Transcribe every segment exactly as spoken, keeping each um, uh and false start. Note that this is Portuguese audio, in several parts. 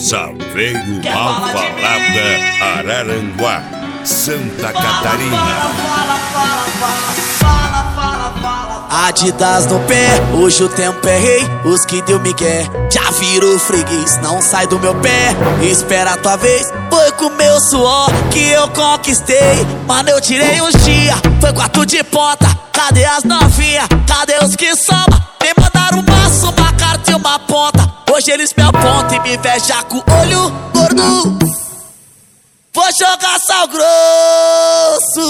Saveiro Malfalada, Araranguá, Santa Catarina. Fala, fala, fala, fala, fala, fala. Adidas no pé, hoje o tempo é rei. Os que deu migué já virou freguês. Não sai do meu pé, espera a tua vez. Foi com meu suor que eu conquistei. Mano, eu tirei uns dias, foi quatro de ponta. Cadê as novinhas? Cadê os que soma? Me mandaram um maço, uma carta e uma ponta. Hoje eles me apontam e me invejam com o olho gordo. Vou jogar sal grosso.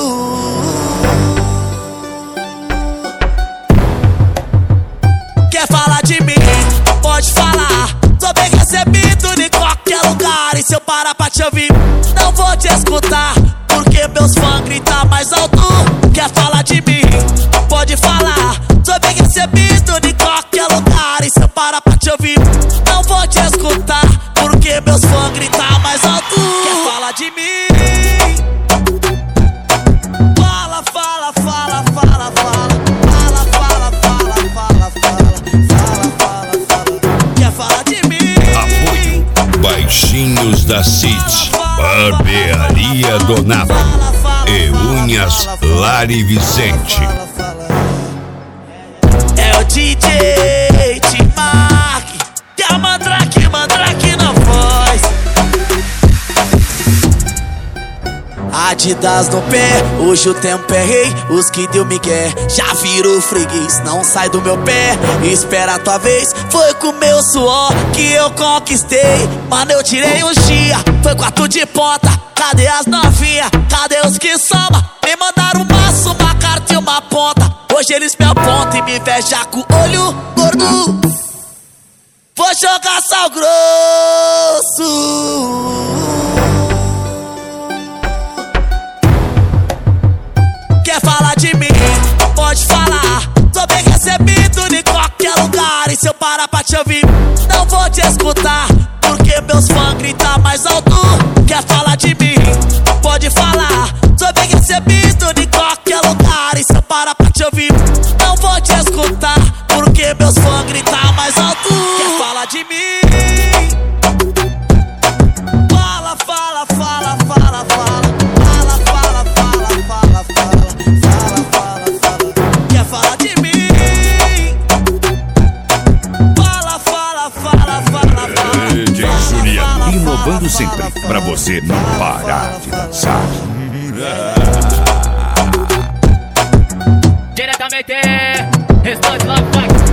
Quer falar de mim? Pode falar. Sou bem recebido em qualquer lugar. E se eu parar pra te ouvir, não vou te escutar, porque meus fãs gritam mais alto. Quer falar de mim? Pode falar. Sou bem recebido em qualquer lugar. E se eu parar pra te ouvir, não vou te escutar, porque meus fãs gritam mais alto. Quer falar de mim? Fala, fala, fala, fala, fala. Fala, fala, fala, fala, fala. Fala, fala, fala. Quer falar de mim? Apoio Baixinhos da City, Barbearia Donato e Unhas Lari Vicente. É o D J T-Mark e a Mandrake, Mandrake na voz. Adidas no pé, hoje o tempo é rei. Os que deu migué já virou freguês. Não sai do meu pé, espera a tua vez. Foi com meu suor que eu conquistei. Mano, eu tirei uns dias, foi quatro de ponta. Cadê as novinhas? Cadê os que soma? Me mandaram um maço, uma carta e uma ponta. Hoje eles me apontam e me invejam com o olho gordo. Vou jogar sal grosso. Quer falar de mim? Pode falar. Sou bem recebido em qualquer lugar. E se eu parar pra te ouvir, não vou te escutar, porque meus fãs gritam mais alto. Quer falar de mim? Pode falar. Sou bem recebido em qualquer lugar. E se eu parar pra te ouvir, não vou te escutar, porque meus fãs gritam mais alto. Quer falar de mim? Fala, fala, fala, fala, fala. Fala, fala, fala, fala, fala. Fala, fala, fala. Quer falar de mim? Fala, fala, fala, fala, fala. D J Juliano, inovando sempre pra você não parar de dançar. Diretamente, Restante Love Fight.